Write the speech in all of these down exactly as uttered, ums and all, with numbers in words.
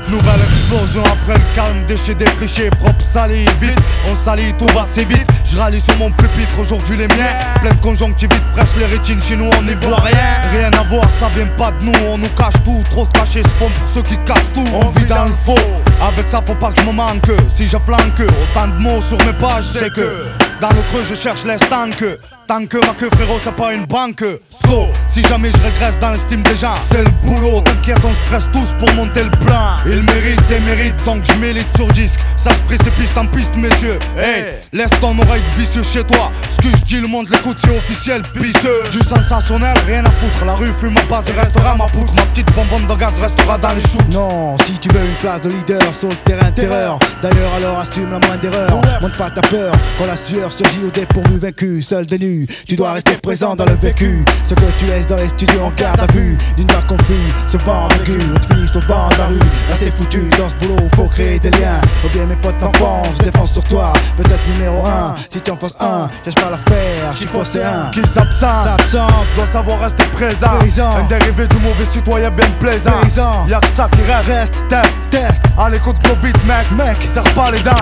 Nouvelle explosion après le calme, déchets défrichés, propre sali, vite. On salit, tout va si vite. Je rallie sur mon pupitre, aujourd'hui les miens. Plein de conjonctivite, presse les rétines, chez nous on n'y voit rien. Rien à voir, ça vient pas de nous, on nous cache tout. Trop de cachets se font pour ceux qui cassent tout. On vit dans le faux, avec ça faut pas que je me manque. Si je flanque, autant de mots sur mes pages, c'est que dans le creux je cherche les stanks. Tant que ma queue frérot c'est pas une banque. So, si jamais je régresse dans l'estime des gens, c'est le boulot, t'inquiète on se presse tous pour monter le plan. Il mérite et mérite donc je mérite sur disque. Ça se précipite en piste messieurs. Hey, laisse ton oreille vicieux chez toi. Ce que je dis le monde l'écoute c'est officiel, pisseux. Du sensationnel, rien à foutre. La rue fume ma base et restera ma poutre. Ma petite bonbonne de gaz restera dans les shoots. Non, si tu veux une place de leader sur le terrain terreur. D'ailleurs alors assume la moindre erreur. Monte pas ta peur quand la sueur surgit au dépourvu vaincu. Seul des nus, tu dois rester présent dans le vécu. Ce que tu laisses dans les studios en garde à vue. D'une voix confus, se vend en vécu. On te finit sur le banc de la rue. Là c'est foutu, dans ce boulot faut créer des liens. Ou bien mes potes d'enfance, je défense sur toi. Peut-être numéro un, si tu en fasses un, cherche pas l'affaire, j'y faussé un. Qui s'absente, s'absente, doit savoir rester présent. Présent. Un dérivé du mauvais citoyen bien plaisant. Présent. Y'a que ça qui reste, Reste. test, test. à l'écoute de nos beats mec, Mec. serre pas les dents.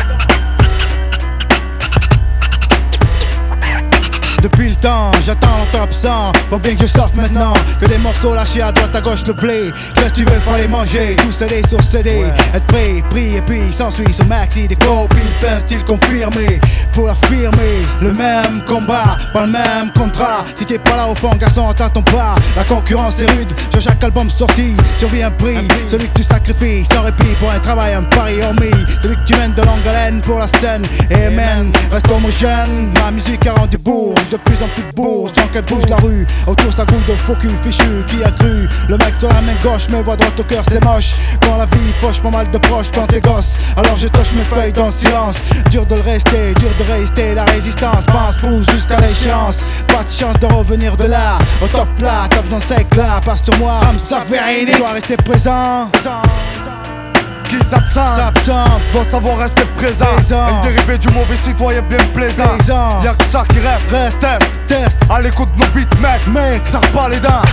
Depuis le temps, j'attends longtemps absent. Faut bien que je sorte maintenant. Que des morceaux lâchés à droite à gauche le blé. Qu'est-ce que tu veux, fallait manger. Tout scellé sur C D, ouais. Être prêt, pris et puis s'ensuit ce maxi des copies. Plein style confirmé. Pour affirmer le même combat, pas le même contrat. Si t'es pas là au fond, garçon, t'attends pas. La concurrence est rude, sur chaque album sorti. Survit un prix, un prix. Celui que tu sacrifies sans répit pour un travail, un pari hormis. Celui que tu mènes de longue haleine pour la scène. Et man, reste homogène. Ma musique a rendu bourge. De plus en plus de bourge, tant qu'elle bouge la rue. Autour sa goule de faux cul fichu, qui a cru. Le mec sur la main gauche, mais voix droite au cœur, c'est moche. Quand la vie fauche pas mal de proches quand t'es gosse. Alors je touche mes feuilles dans le silence. Dur de le rester, dur de résister. La résistance pense, pousse jusqu'à l'échéance. Pas de chance de revenir de là. Au top là, t'as besoin de sec là. Passe sur moi, ça fait rien. Tu dois rester présent. Qui s'absente, S'absente. doit savoir rester présent. Présent. Un dérivé du mauvais citoyen bien plaisant. Présent. Y'a que ça qui reste, Reste. test, Test. à l'écoute de nos beats mec, Mec. serre pas les dents.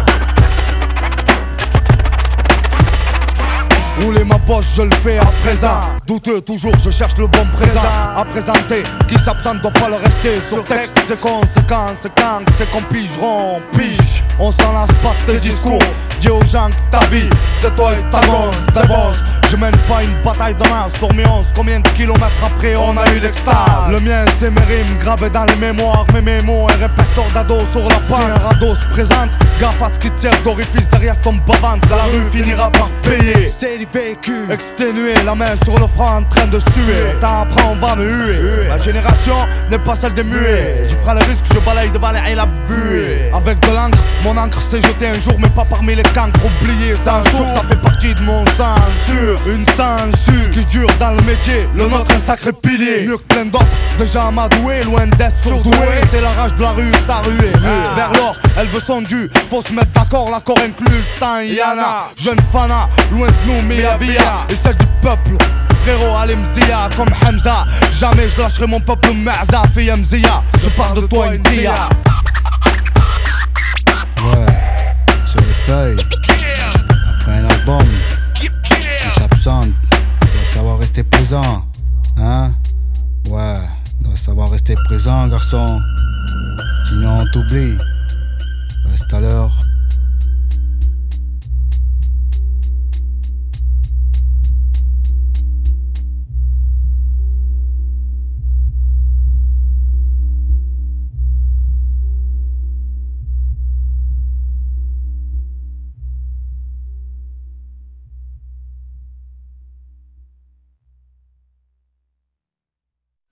Rouler ma poche, je le fais à présent. Douteux, toujours, je cherche le bon présent à présenter. Qui s'absente doit pas le rester. Sur texte, c'est conséquent, c'est quand, c'est qu'on pigeront, pige. On s'en lasse pas de tes discours. Dis aux gens que ta vie, c'est toi et ta gosse, t'avances. Je mène pas une bataille de main sur mes onze. Combien de kilomètres après on a eu l'extase. Le mien c'est mes rimes gravées dans les mémoires. Mes mémos, un répertoire d'ado sur la pente. Si un radeau se présente, gaffe à ce qui tire d'orifice derrière ton bas-ventre. La rue finira par payer. C'est du vécu. Exténué, la main sur le front en train de suer. Tant après on va me huer. Ma génération n'est pas celle des muets. Je prends le risque, je balaye devant les et la buée. Avec de l'encre, mon encre s'est jetée un jour, mais pas parmi les cancres oubliés. Un jour, ça fait partie de mon censure. Une censure qui dure dans le métier. Le nôtre un sacré pilier. Mieux que plein d'autres, déjà amadoué, loin d'être surdoué. C'est la rage de la rue, sa ruée. Vers l'or, elle veut son dû. Faut se mettre d'accord, l'accord inclut le temps. Yana, jeune fana, loin de nous, Mia Via. Et celle du peuple. Frérot Alim Zia comme Hamza. Jamais je lâcherai mon peuple Ma'za Fia Mzia. Je parle de toi une dia. Ouais, sur les feuilles. Après un album qui s'absente, doit savoir rester présent. Hein? Ouais, doit savoir rester présent, garçon. Sinon on t'oublie. Reste à l'heure.